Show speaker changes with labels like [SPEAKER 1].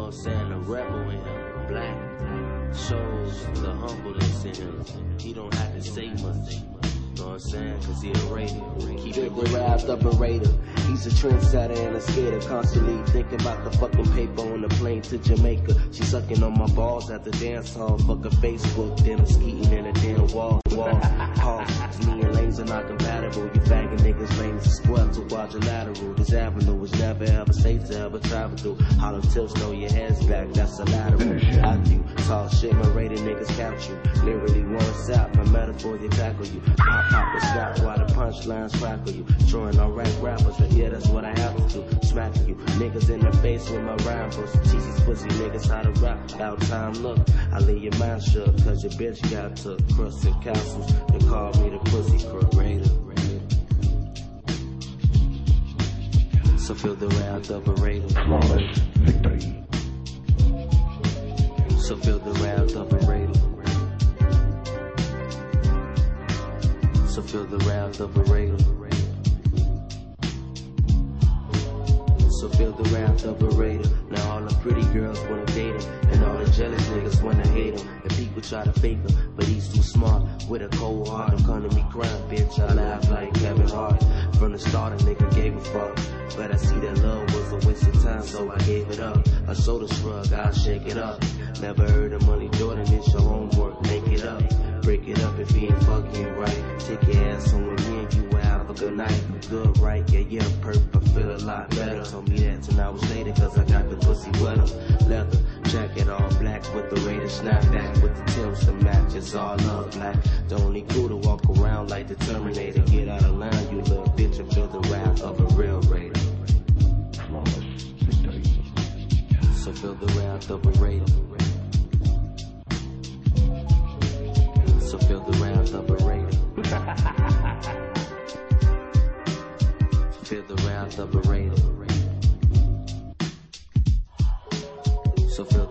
[SPEAKER 1] what I'm saying? The rebel in him, black, shows the humbleness in him. He don't have to say much. You know what I'm saying? Cause he a raider. Keep it real.
[SPEAKER 2] Wrapped up a raider. He's a trendsetter and a skater. Constantly thinking about the fucking paper on the plane to Jamaica. She sucking on my balls at the dance hall. Fuck a Facebook, then I'm skeeting in a damn wall. Pause. Me and lanes are not compatible. You fagging niggas lanes are square to quadrilateral. This avenue was never ever safe to ever travel through. Hollow tips, know your head's back. That's a lateral. Out you talk shit, my rated niggas count you. Literally one sap, my metaphor they tackle you. Pop and snap while the punchlines crackle you. Drawing on rap rappers, but yeah, that's what I have to do. Smacking you niggas in the face with my rhyme books. Teach these pussy niggas how to rap. About time, look, I leave your mind shook. Cause your bitch got took crusts and castles. They call me the pussy crook raider. So feel the wrath of a raider.
[SPEAKER 3] Flawless victory.
[SPEAKER 2] So feel the wrath of a raider. So feel the wrath of a raider. So feel the wrath of a raider. Now all the pretty girls wanna date him, and all the jealous niggas wanna hate him. And people try to fake him, but he's too smart. With a cold heart, I'm coming to me crying, bitch. I laugh like Kevin Hart. From the start, a nigga gave a fuck, but I see that love was a waste of time, so I gave it up. A shoulder shrug, I'll shake it up. Never heard of money, Jordan, it's your homework, make it up. Break it up if he ain't fucking right. Take your ass home with me and you will have a good night. Good, right? Yeah, perp, I feel a lot better. Told me that 10 hours later, cause I got the pussy wetter. Leather, jacket all black with the Raider snapback. With the Timbs to match, it's all up black. The only cool to walk around like the Terminator. Get out of line, you little bitch, and feel the wrath of a real Raider.
[SPEAKER 3] Flawless victory.
[SPEAKER 2] So feel the wrath of a Raider. So feel the wrath of a raider. Feel the wrath of a raider. So feel